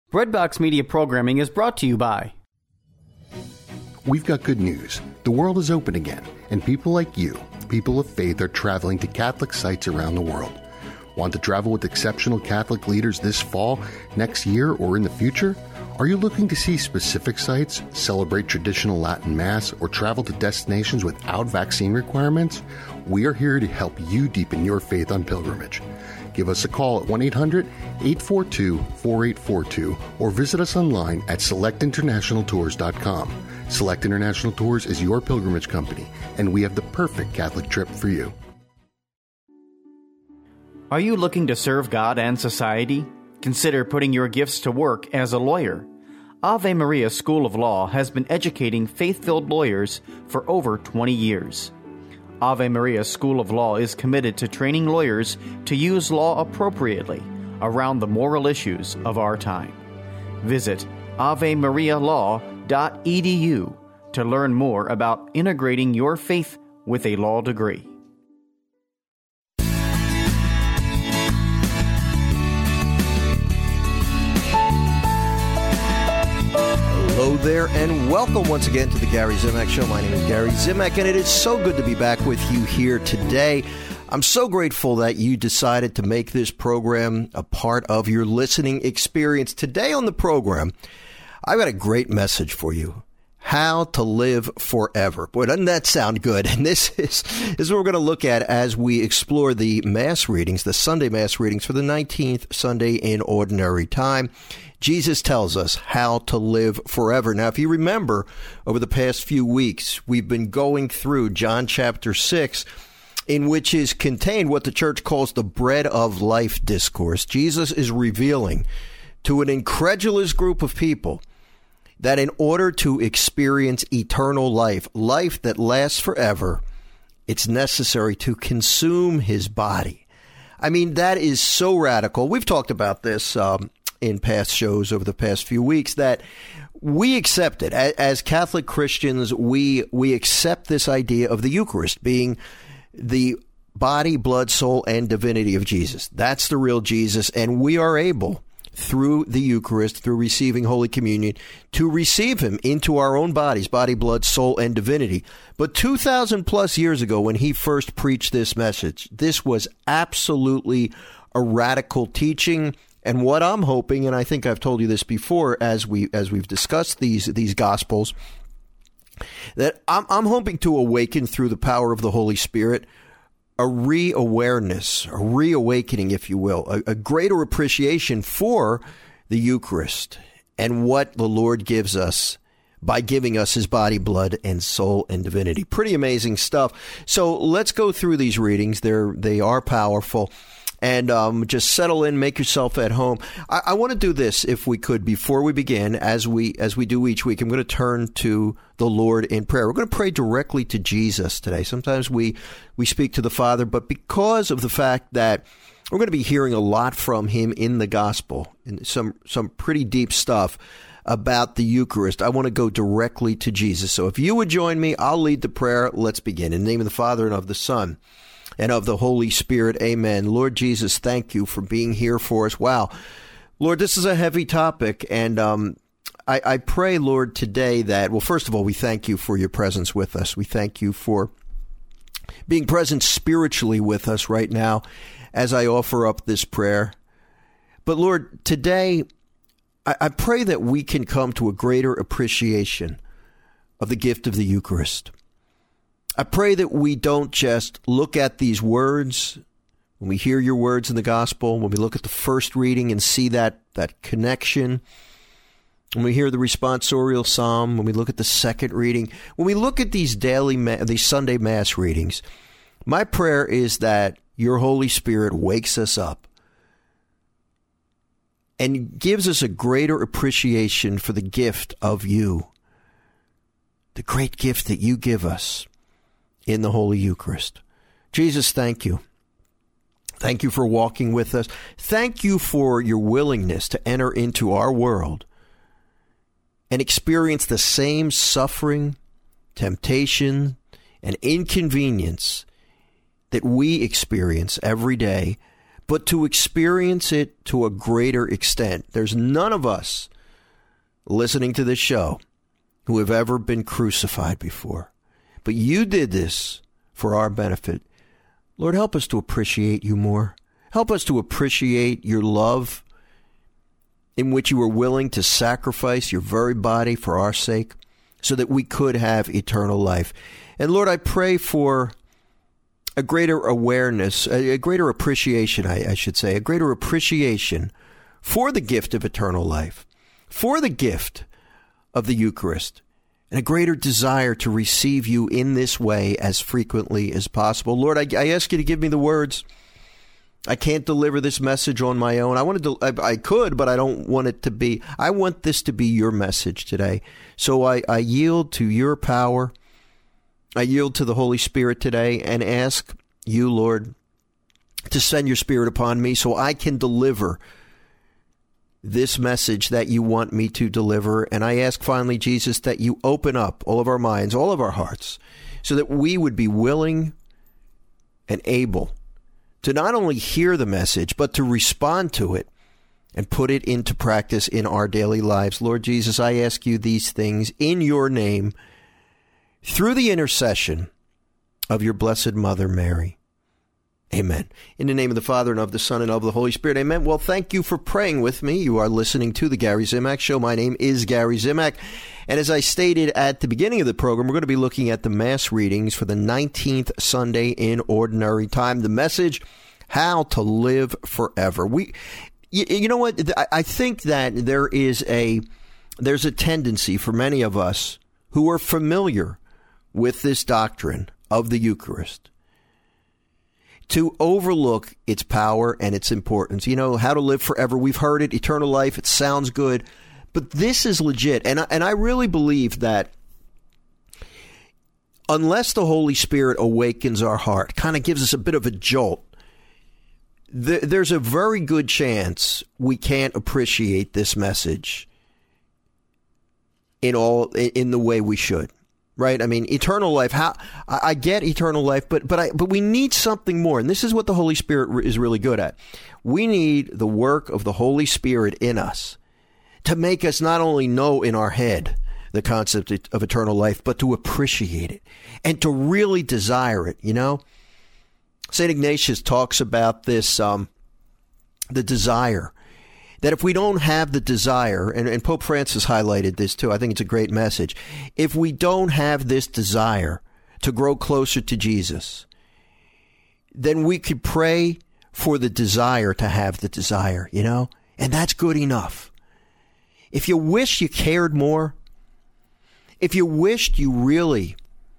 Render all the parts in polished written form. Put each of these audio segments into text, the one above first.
Breadbox Media programming is brought to you by... We've got good news. The world is open again, and people like you, people of faith, are traveling to Catholic sites around the world. Want to travel with exceptional Catholic leaders this fall, next year, or in the future? Are you looking to see specific sites, celebrate traditional Latin Mass, or travel to destinations without vaccine requirements? We are here to help you deepen your faith on pilgrimage. Give us a call at 1-800-842-4842 or visit us online at selectinternationaltours.com. Select International Tours is your pilgrimage company, and we have the perfect Catholic trip for you. Are you looking to serve God and society? Consider putting your gifts to work as a lawyer. Ave Maria School of Law has been educating faith-filled lawyers for over 20 years. Ave Maria School of Law is committed to training lawyers to use law appropriately around the moral issues of our time. Visit avemarialaw.edu to learn more about integrating your faith with a law degree. Hello there, and welcome once again to the Gary Zimak Show. My name is Gary Zimak, and it is so good to be back with you here today. I'm so grateful that you decided to make this program a part of your listening experience. Today on the program, I've got a great message for you. How to live forever. Boy, doesn't that sound good? And this is what we're going to look at as we explore the Mass readings, the Sunday Mass readings for the 19th Sunday in Ordinary Time. Jesus tells us how to live forever. Now, if you remember, over the past few weeks, we've been going through John chapter 6, in which is contained what the church calls the bread of life discourse. Jesus is revealing to an incredulous group of people that in order to experience eternal life, life that lasts forever, it's necessary to consume his body. I mean, that is so radical. We've talked about this in past shows over the past few weeks, that we accept it. As Catholic Christians, we accept this idea of the Eucharist being the body, blood, soul, and divinity of Jesus. That's the real Jesus, and we are able, through the Eucharist, through receiving Holy Communion, to receive him into our own bodies, body, blood, soul, and divinity. But 2,000 plus years ago, when he first preached this message, this was absolutely a radical teaching. And what I'm hoping, and I think I've told you this before as we've discussed these Gospels, that I'm hoping to awaken through the power of the Holy Spirit a re-awareness, a reawakening, if you will, a greater appreciation for the Eucharist and what the Lord gives us by giving us his body, blood, and soul and divinity. Pretty amazing stuff. So let's go through these readings. They are powerful. And just settle in, make yourself at home. I want to do this, if we could, before we begin, as we do each week. I'm going to turn to the Lord in prayer. We're going to pray directly to Jesus today. Sometimes we speak to the Father, but because of the fact that we're going to be hearing a lot from him in the Gospel, and some pretty deep stuff about the Eucharist, I want to go directly to Jesus. So if you would join me, I'll lead the prayer. Let's begin. In the name of the Father, and of the Son, and of the Holy Spirit. Amen. Lord Jesus, thank you for being here for us. Wow. Lord, this is a heavy topic. And I pray, Lord, today that, well, first of all, we thank you for your presence with us. We thank you for being present spiritually with us right now as I offer up this prayer. But Lord, today, I pray that we can come to a greater appreciation of the gift of the Eucharist. I pray that we don't just look at these words, when we hear your words in the Gospel, when we look at the first reading and see that connection, when we hear the responsorial psalm, when we look at the second reading, when we look at these these Sunday Mass readings, my prayer is that your Holy Spirit wakes us up and gives us a greater appreciation for the gift of you, the great gift that you give us in the Holy Eucharist. Jesus, thank you. Thank you for walking with us. Thank you for your willingness to enter into our world and experience the same suffering, temptation, and inconvenience that we experience every day, but to experience it to a greater extent. There's none of us listening to this show who have ever been crucified before. But you did this for our benefit. Lord, help us to appreciate you more. Help us to appreciate your love in which you were willing to sacrifice your very body for our sake so that we could have eternal life. And Lord, I pray for a greater awareness, a greater appreciation, I should say, a greater appreciation for the gift of eternal life, for the gift of the Eucharist, and a greater desire to receive you in this way as frequently as possible. Lord, I ask you to give me the words. I can't deliver this message on my own. I could, but I don't want it to be. I want this to be your message today. So I yield to your power. I yield to the Holy Spirit today and ask you, Lord, to send your Spirit upon me so I can deliver this message that you want me to deliver. And I ask finally, Jesus, that you open up all of our minds, all of our hearts, so that we would be willing and able to not only hear the message, but to respond to it and put it into practice in our daily lives. Lord Jesus, I ask you these things in your name, through the intercession of your blessed Mother, Mary. Amen. In the name of the Father, and of the Son, and of the Holy Spirit. Amen. Well, thank you for praying with me. You are listening to the Gary Zimak Show. My name is Gary Zimak. And as I stated at the beginning of the program, we're going to be looking at the Mass readings for the 19th Sunday in Ordinary Time. The message, how to live forever. You know what? I think that there's a tendency for many of us who are familiar with this doctrine of the Eucharist to overlook its power and its importance. You know, how to live forever. We've heard it, eternal life. It sounds good. But this is legit. And I really believe that unless the Holy Spirit awakens our heart, kind of gives us a bit of a jolt, there's a very good chance we can't appreciate this message in the way we should. Right? I mean, eternal life, I get eternal life, but we need something more. And this is what the Holy Spirit is really good at. We need the work of the Holy Spirit in us to make us not only know in our head the concept of eternal life, but to appreciate it and to really desire it, you know? St. Ignatius talks about this, the desire. That if we don't have the desire, and Pope Francis highlighted this too, I think it's a great message. If we don't have this desire to grow closer to Jesus, then we could pray for the desire to have the desire, you know? And that's good enough. If you wish you cared more, if you wished you really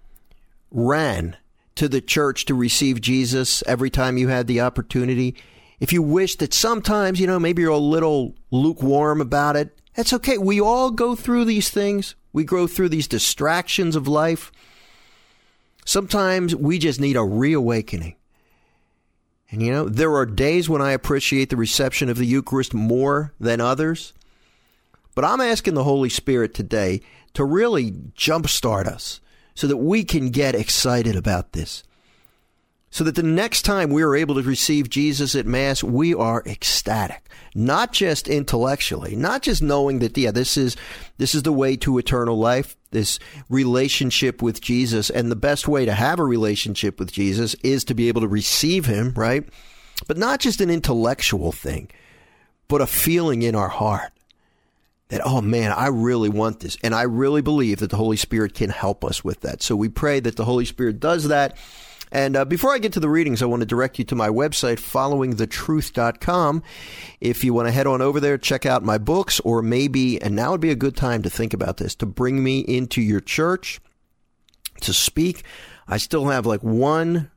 ran to the church to receive Jesus every time you had the opportunity, if you wish that sometimes, you know, maybe you're a little lukewarm about it, that's okay. We all go through these things. We go through these distractions of life. Sometimes we just need a reawakening. And, you know, there are days when I appreciate the reception of the Eucharist more than others. But I'm asking the Holy Spirit today to really jumpstart us so that we can get excited about this. So that the next time we are able to receive Jesus at Mass, we are ecstatic. Not just intellectually, not just knowing that, yeah, this is the way to eternal life, this relationship with Jesus. And the best way to have a relationship with Jesus is to be able to receive him, right? But not just an intellectual thing, but a feeling in our heart that, oh man, I really want this. And I really believe that the Holy Spirit can help us with that. So we pray that the Holy Spirit does that. And before I get to the readings, I want to direct you to my website, followingthetruth.com. If you want to head on over there, check out my books, or maybe, and now would be a good time to think about this, to bring me into your church to speak. I still have like one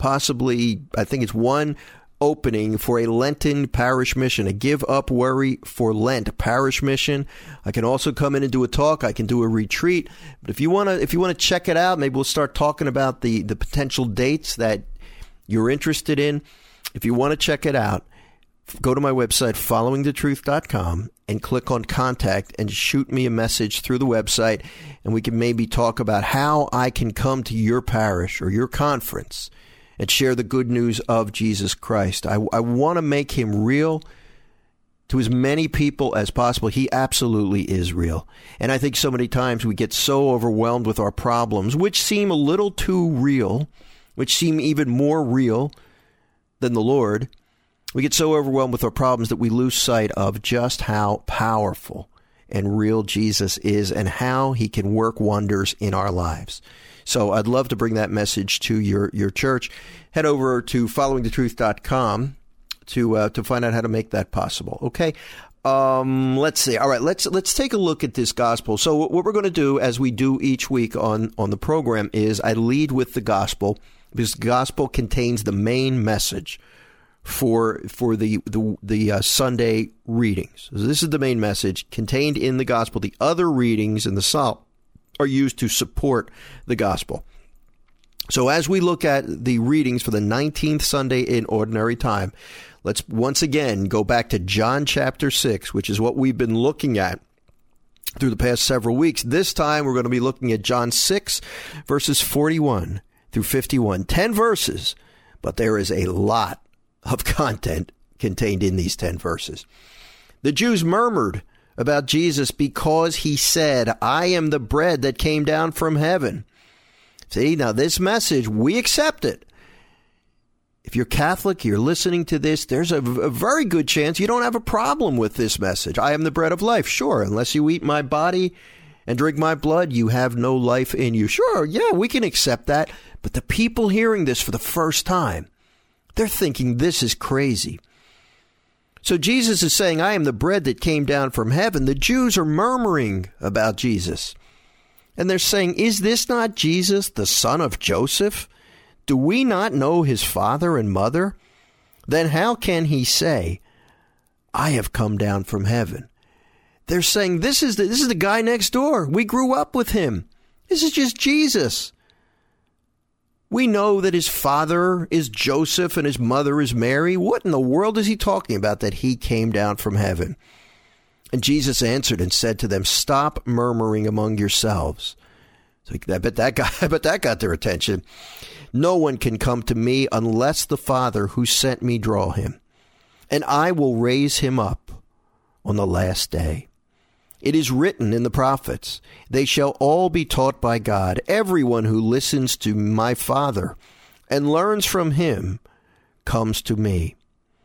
opening for a Lenten parish mission, a Give Up Worry for Lent parish mission. I can also come in and do a talk. I can do a retreat. But if you want to check it out, maybe we'll start talking about the potential dates that you're interested in. If you want to check it out, go to my website, followingthetruth.com, and click on contact and shoot me a message through the website, and we can maybe talk about how I can come to your parish or your conference and share the good news of Jesus Christ. I want to make him real to as many people as possible. He absolutely is real. And I think so many times we get so overwhelmed with our problems, which seem a little too real, which seem even more real than the Lord. We get so overwhelmed with our problems that we lose sight of just how powerful and real Jesus is and how he can work wonders in our lives. So I'd love to bring that message to your church. Head over to followingthetruth.com to find out how to make that possible. Okay. Let's see. All right. Let's take a look at this gospel. So what we're going to do, as we do each week on the program, is I lead with the gospel, because the gospel contains the main message for the Sunday readings. So this is the main message contained in the gospel. The other readings in the psalm are used to support the gospel. So as we look at the readings for the 19th Sunday in Ordinary Time, let's once again go back to John chapter 6, which is what we've been looking at through the past several weeks. This time we're going to be looking at John 6, verses 41 through 51. 10 verses, but there is a lot of content contained in these 10 verses. The Jews murmured about Jesus because he said, "I am the bread that came down from heaven." See, now this message, we accept it. If you're Catholic, you're listening to this, there's a very good chance you don't have a problem with this message. I am the bread of life. Sure, unless you eat my body and drink my blood, you have no life in you. Sure, yeah, we can accept that. But the people hearing this for the first time, they're thinking this is crazy. So Jesus is saying, "I am the bread that came down from heaven." The Jews are murmuring about Jesus. And they're saying, "Is this not Jesus, the son of Joseph? Do we not know his father and mother? Then how can he say, 'I have come down from heaven'?" They're saying, this is the guy next door. We grew up with him. This is just Jesus. We know that his father is Joseph and his mother is Mary. What in the world is he talking about that he came down from heaven? And Jesus answered and said to them, "Stop murmuring among yourselves." So I bet that got their attention. "No one can come to me unless the Father who sent me draw him, and I will raise him up on the last day. It is written in the prophets, they shall all be taught by God. Everyone who listens to my Father and learns from him comes to me.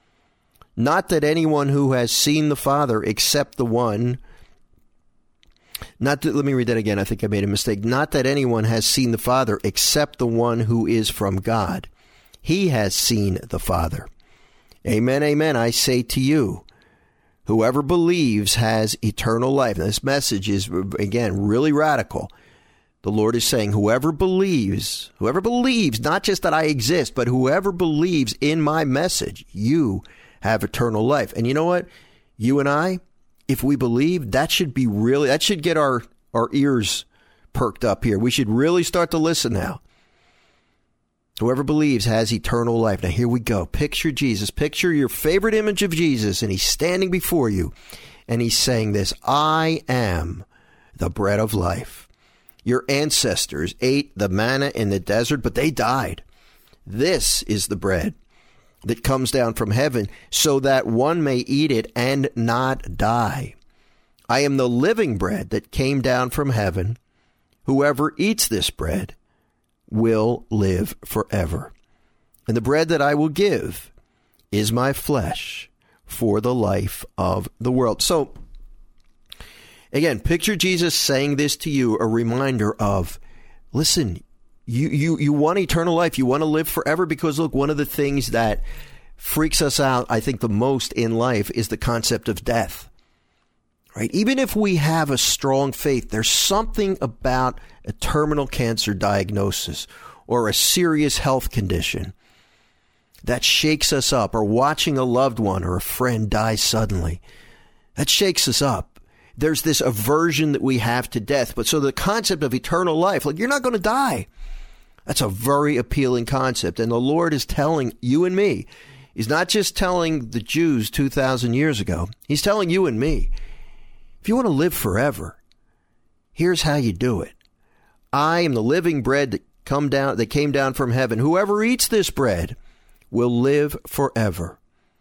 Not that anyone who has seen the Father except the one..." Let me read that again. I think I made a mistake. "Not that anyone has seen the Father except the one who is from God. He has seen the Father. Amen, amen, I say to you, whoever believes has eternal life." Now, this message is, again, really radical. The Lord is saying, whoever believes, not just that I exist, but whoever believes in my message, you have eternal life. And you know what? You and I, if we believe, that should get our ears perked up here. We should really start to listen now. Whoever believes has eternal life. Now, here we go. Picture Jesus. Picture your favorite image of Jesus, and he's standing before you, and he's saying this, "I am the bread of life. Your ancestors ate the manna in the desert, but they died. This is the bread that comes down from heaven, so that one may eat it and not die. I am the living bread that came down from heaven. Whoever eats this bread will live forever. And the bread that I will give is my flesh for the life of the world." So, again, picture Jesus saying this to you, a reminder of, listen, you want eternal life. You want to live forever, because, look, one of the things that freaks us out, I think, the most in life is the concept of death. Right? Even if we have a strong faith, there's something about a terminal cancer diagnosis or a serious health condition that shakes us up, or watching a loved one or a friend die suddenly. That shakes us up. There's this aversion that we have to death. But so the concept of eternal life, like, you're not going to die. That's a very appealing concept. And the Lord is telling you and me. He's not just telling the Jews 2,000 years ago. He's telling you and me. If you want to live forever, here's how you do it. I am the living bread that that came down from heaven. Whoever eats this bread will live forever.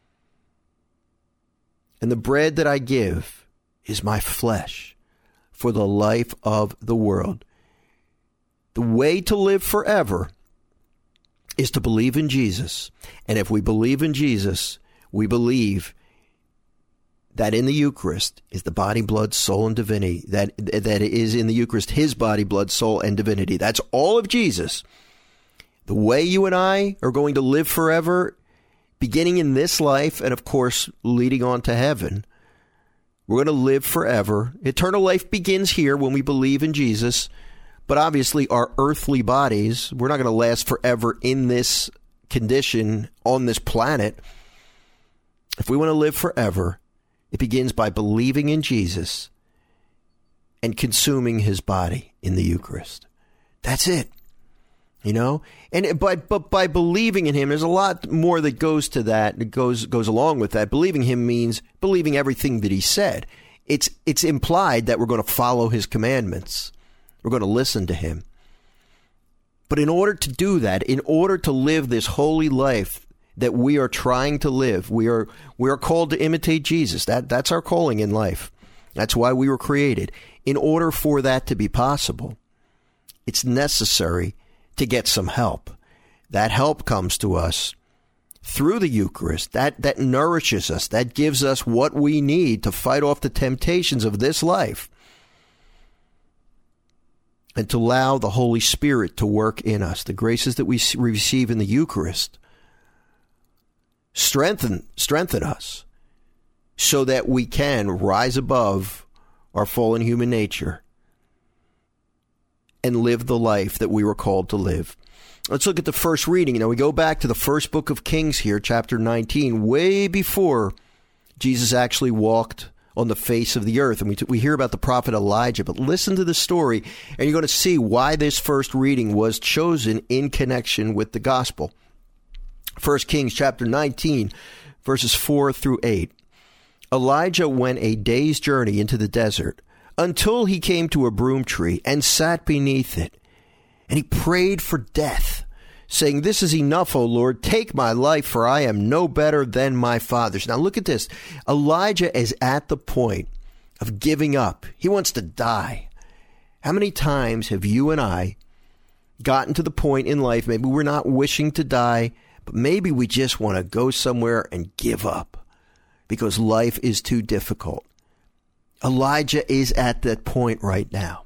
And the bread that I give is my flesh for the life of the world. The way to live forever is to believe in Jesus. And if we believe in Jesus, we believe that in the Eucharist is the body, blood, soul, and divinity. That is in the Eucharist his body, blood, soul, and divinity. That's all of Jesus. The way you and I are going to live forever, beginning in this life and, of course, leading on to heaven, we're going to live forever. Eternal life begins here when we believe in Jesus. But obviously, our earthly bodies, we're not going to last forever in this condition on this planet. If we want to live forever, it begins by believing in Jesus and consuming his body in the Eucharist. That's it. You know? But by believing in him, there's a lot more that goes to that, that goes along with that. Believing him means believing everything that he said. It's implied that we're going to follow his commandments. We're going to listen to him. But in order to do that, in order to live this holy life that we are trying to live, we are called to imitate Jesus. That's our calling in life. That's why we were created. In order for that to be possible, it's necessary to get some help. That help comes to us through the Eucharist. That nourishes us. That gives us what we need to fight off the temptations of this life, and to allow the Holy Spirit to work in us. The graces that we receive in the Eucharist strengthen us so that we can rise above our fallen human nature and live the life that we were called to live. Let's look at the first reading. We go back to the first book of Kings here, chapter 19, way before Jesus actually walked on the face of the earth. And we hear about the prophet Elijah, but listen to the story, and you're going to see why this first reading was chosen in connection with the gospel. 1 Kings chapter 19, verses 4 through 8. Elijah went a day's journey into the desert until he came to a broom tree and sat beneath it. And he prayed for death, saying, "This is enough, O Lord. Take my life, for I am no better than my fathers." Now look at this. Elijah is at the point of giving up. He wants to die. How many times have you and I gotten to the point in life, maybe we're not wishing to die, but maybe we just want to go somewhere and give up because life is too difficult? Elijah is at that point right now.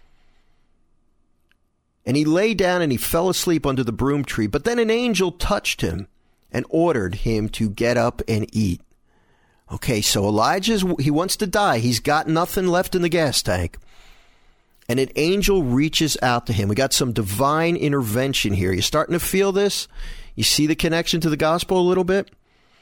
And he lay down and he fell asleep under the broom tree. But then an angel touched him and ordered him to get up and eat. Okay, so he wants to die. He's got nothing left in the gas tank. And an angel reaches out to him. We got some divine intervention here. You starting to feel this? You see the connection to the gospel a little bit?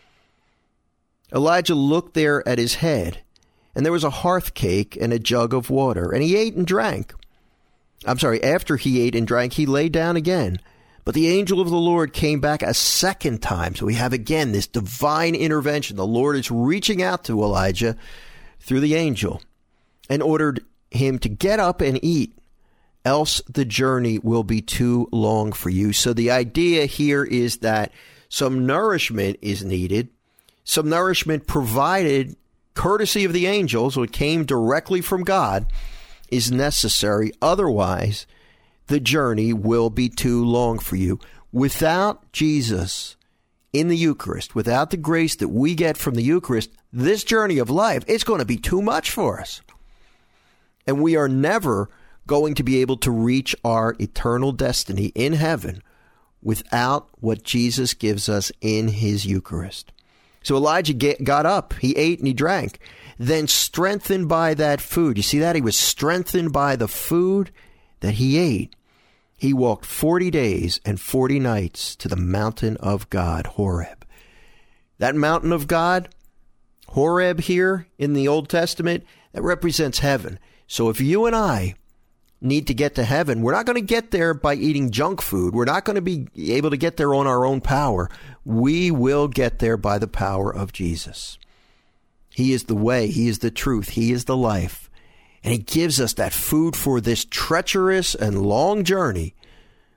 Elijah looked there at his head, and there was a hearth cake and a jug of water. And he ate and drank. After he ate and drank, he lay down again. But the angel of the Lord came back a second time. So we have again this divine intervention. The Lord is reaching out to Elijah through the angel and ordered him to get up and eat, else the journey will be too long for you. So the idea here is that some nourishment is needed, some nourishment provided courtesy of the angel, so it came directly from God, is necessary. Otherwise, the journey will be too long for you. Without Jesus in the Eucharist, without the grace that we get from the Eucharist, this journey of life, it's going to be too much for us. And we are never going to be able to reach our eternal destiny in heaven without what Jesus gives us in his Eucharist. So Elijah got up, he ate and he drank. Then strengthened by that food, you see that? He was strengthened by the food that he ate. He walked 40 days and 40 nights to the mountain of God, Horeb. That mountain of God, Horeb here in the Old Testament, that represents heaven. So if you and I need to get to heaven, we're not going to get there by eating junk food. We're not going to be able to get there on our own power. We will get there by the power of Jesus. He is the way. He is the truth. He is the life. And he gives us that food for this treacherous and long journey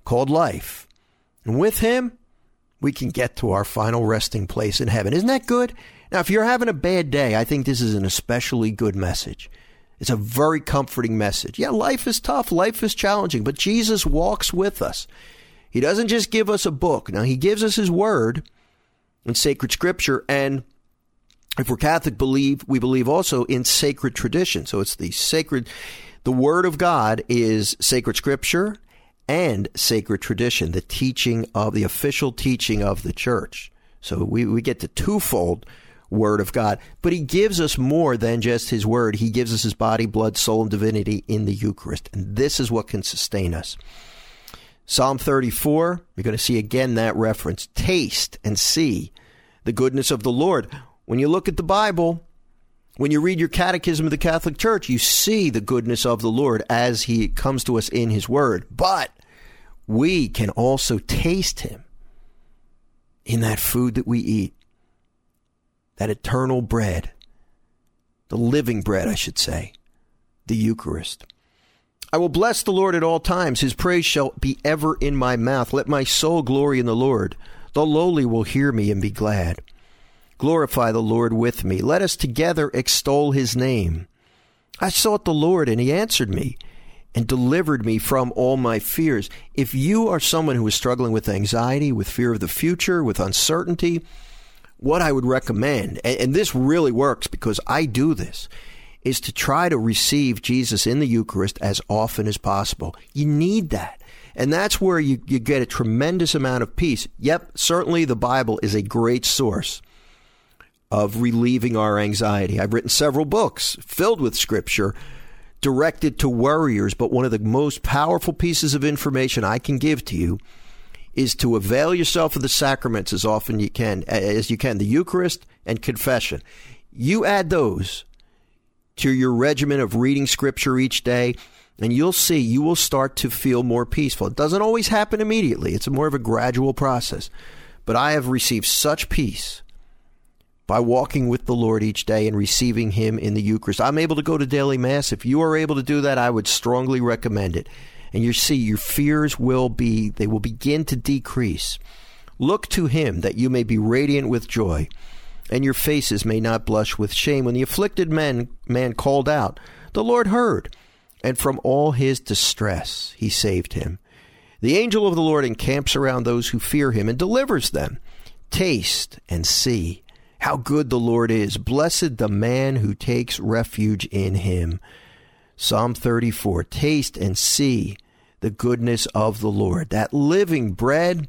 called life. And with him, we can get to our final resting place in heaven. Isn't that good? Now, if you're having a bad day, I think this is an especially good message. It's a very comforting message. Yeah, life is tough. Life is challenging, but Jesus walks with us. He doesn't just give us a book. Now, he gives us his word in sacred scripture, and if we're Catholic, we believe also in sacred tradition. So it's the word of God is sacred scripture and sacred tradition, the official teaching of the church. So we get the twofold word of God, but he gives us more than just his word. He gives us his body, blood, soul, and divinity in the Eucharist. And this is what can sustain us. Psalm 34, you're going to see again that reference. Taste and see the goodness of the Lord. When you look at the Bible, when you read your catechism of the Catholic Church, you see the goodness of the Lord as he comes to us in his word. But we can also taste him in that food that we eat, that eternal bread, the living bread, I should say, the Eucharist. I will bless the Lord at all times. His praise shall be ever in my mouth. Let my soul glory in the Lord. The lowly will hear me and be glad. Glorify the Lord with me. Let us together extol his name. I sought the Lord, and he answered me and delivered me from all my fears. If you are someone who is struggling with anxiety, with fear of the future, with uncertainty, what I would recommend, and this really works because I do this, is to try to receive Jesus in the Eucharist as often as possible. You need that. And that's where you get a tremendous amount of peace. Yep, certainly the Bible is a great source of relieving our anxiety. I've written several books filled with scripture directed to worriers, but one of the most powerful pieces of information I can give to you is to avail yourself of the sacraments as often as you can, the Eucharist and confession. You add those to your regimen of reading scripture each day, and you'll see you will start to feel more peaceful. It doesn't always happen immediately. It's more of a gradual process. But I have received such peace by walking with the Lord each day and receiving him in the Eucharist. I'm able to go to daily Mass. If you are able to do that, I would strongly recommend it. And you see, your fears will begin to decrease. Look to him that you may be radiant with joy, and your faces may not blush with shame. When the afflicted man called out, the Lord heard, and from all his distress he saved him. The angel of the Lord encamps around those who fear him and delivers them. Taste and see how good the Lord is. Blessed the man who takes refuge in him. Psalm 34, taste and see the goodness of the Lord. That living bread,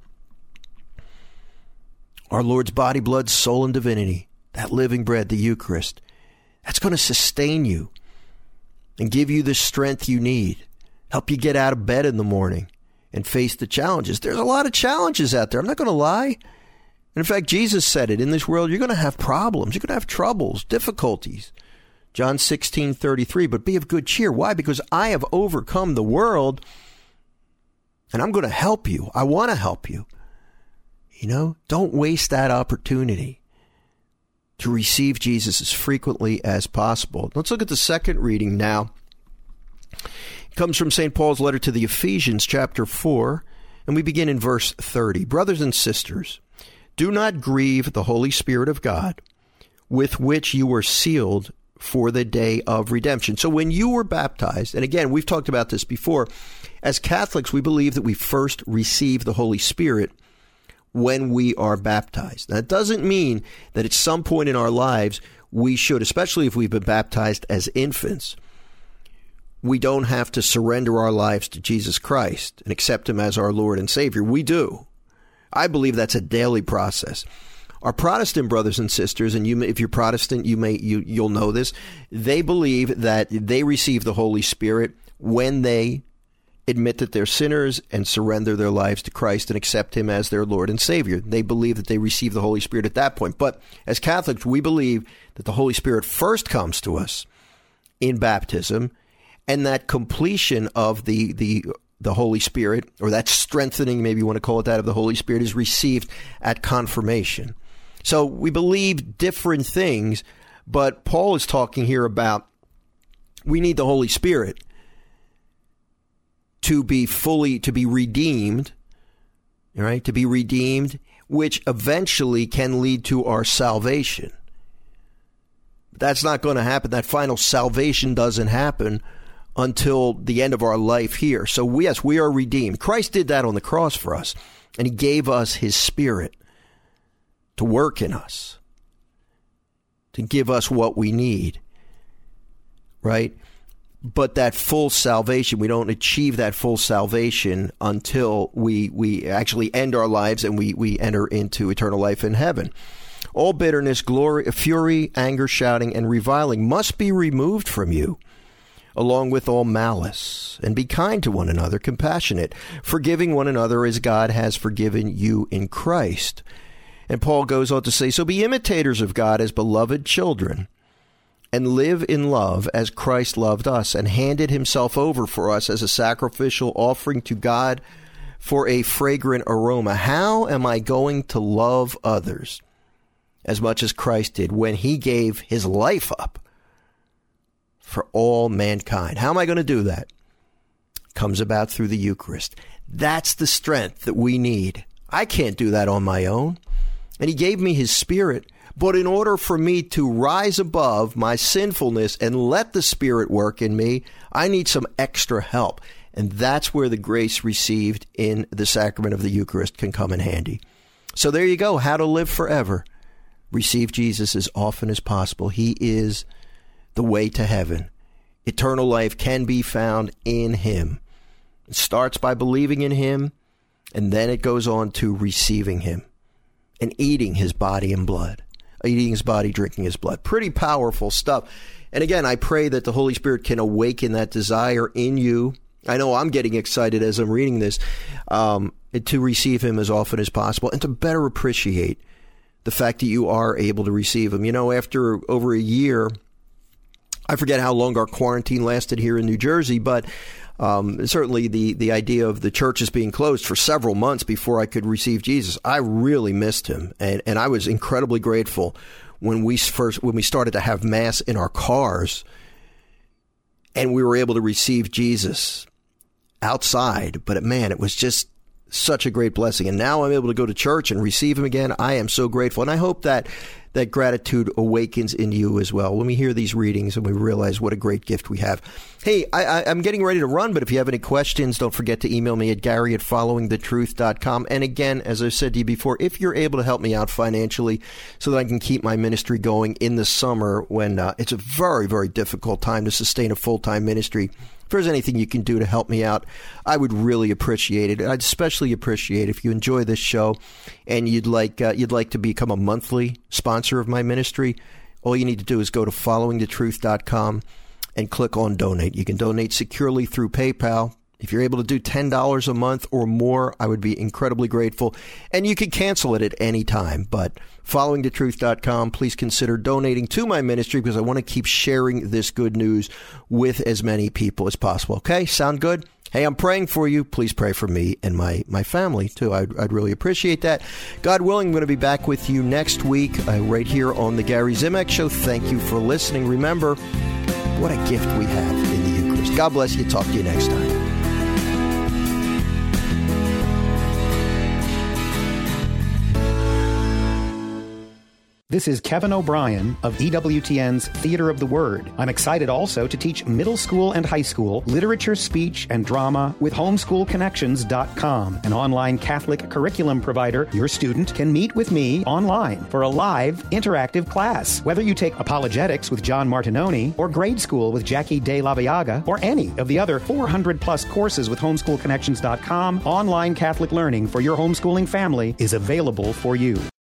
our Lord's body, blood, soul, and divinity, that living bread, the Eucharist, that's going to sustain you and give you the strength you need, help you get out of bed in the morning and face the challenges. There's a lot of challenges out there. I'm not going to lie. And in fact, Jesus said it. In this world, you're going to have problems. You're going to have troubles, difficulties. John 16:33, but be of good cheer. Why? Because I have overcome the world, and I'm going to help you. I want to help you. You know, don't waste that opportunity to receive Jesus as frequently as possible. Let's look at the second reading now. It comes from St. Paul's letter to the Ephesians, chapter 4, and we begin in verse 30. Brothers and sisters, do not grieve the Holy Spirit of God, with which you were sealed for the day of redemption. So when you were baptized, and again, we've talked about this before, as Catholics, we believe that we first receive the Holy Spirit when we are baptized. Now, it doesn't mean that at some point in our lives we should, especially if we've been baptized as infants, we don't have to surrender our lives to Jesus Christ and accept him as our Lord and Savior. We do. I believe that's a daily process. Our Protestant brothers and sisters, and if you're Protestant, you'll know this, they believe that they receive the Holy Spirit when they admit that they're sinners and surrender their lives to Christ and accept him as their Lord and Savior. They believe that they receive the Holy Spirit at that point. But as Catholics, we believe that the Holy Spirit first comes to us in baptism, and that completion of the Holy Spirit, or that strengthening, maybe you want to call it that, of the Holy Spirit, is received at confirmation. So we believe different things, but Paul is talking here about we need the Holy Spirit to be redeemed, all right, to be redeemed, which eventually can lead to our salvation. That's not going to happen. That final salvation doesn't happen until the end of our life here. So yes, we are redeemed. Christ did that on the cross for us, and he gave us his Spirit to work in us, to give us what we need, right? But that full salvation, we don't achieve that full salvation until we actually end our lives and we enter into eternal life in heaven. All bitterness, glory, fury, anger, shouting, and reviling must be removed from you, along with all malice. And be kind to one another, compassionate, forgiving one another as God has forgiven you in Christ. And Paul goes on to say, so be imitators of God as beloved children, and live in love as Christ loved us and handed himself over for us as a sacrificial offering to God for a fragrant aroma. How am I going to love others as much as Christ did when he gave his life up for all mankind? How am I going to do that? Comes about through the Eucharist. That's the strength that we need. I can't do that on my own. And he gave me his Spirit. But in order for me to rise above my sinfulness and let the Spirit work in me, I need some extra help. And that's where the grace received in the sacrament of the Eucharist can come in handy. So there you go. How to live forever. Receive Jesus as often as possible. He is the way to heaven. Eternal life can be found in him. It starts by believing in him, and then it goes on to receiving him and eating his body and blood. Eating his body, drinking his blood. Pretty powerful stuff. And again, I pray that the Holy Spirit can awaken that desire in you. I know I'm getting excited as I'm reading this, to receive him as often as possible and to better appreciate the fact that you are able to receive him. You know, after over a year, I forget how long our quarantine lasted here in New Jersey, but certainly the idea of the churches being closed for several months before I could receive Jesus, I really missed him. And I was incredibly grateful when we started to have Mass in our cars and we were able to receive Jesus outside. But man, it was just such a great blessing. And now I'm able to go to church and receive him again. I am so grateful. And I hope that gratitude awakens in you as well when we hear these readings and we realize what a great gift we have. Hey, I'm getting ready to run, but if you have any questions, don't forget to email me at Gary@followingthetruth.com. And again, as I said to you before, if you're able to help me out financially so that I can keep my ministry going in the summer when it's a very, very difficult time to sustain a full-time ministry, if there's anything you can do to help me out, I would really appreciate it. I'd especially appreciate if you enjoy this show and you'd like to become a monthly sponsor of my ministry. All you need to do is go to followingthetruth.com and click on donate. You can donate securely through PayPal. If you're able to do $10 a month or more, I would be incredibly grateful. And you can cancel it at any time. But followingthetruth.com, please consider donating to my ministry because I want to keep sharing this good news with as many people as possible. Okay, sound good? Hey, I'm praying for you. Please pray for me and my family, too. I'd really appreciate that. God willing, I'm going to be back with you next week right here on The Gary Zimak Show. Thank you for listening. Remember, what a gift we have in the Eucharist. God bless you. Talk to you next time. This is Kevin O'Brien of EWTN's Theater of the Word. I'm excited also to teach middle school and high school literature, speech, and drama with homeschoolconnections.com, an online Catholic curriculum provider. Your student can meet with me online for a live, interactive class. Whether you take apologetics with John Martinoni or grade school with Jackie De La Viaga or any of the other 400-plus courses with homeschoolconnections.com, online Catholic learning for your homeschooling family is available for you.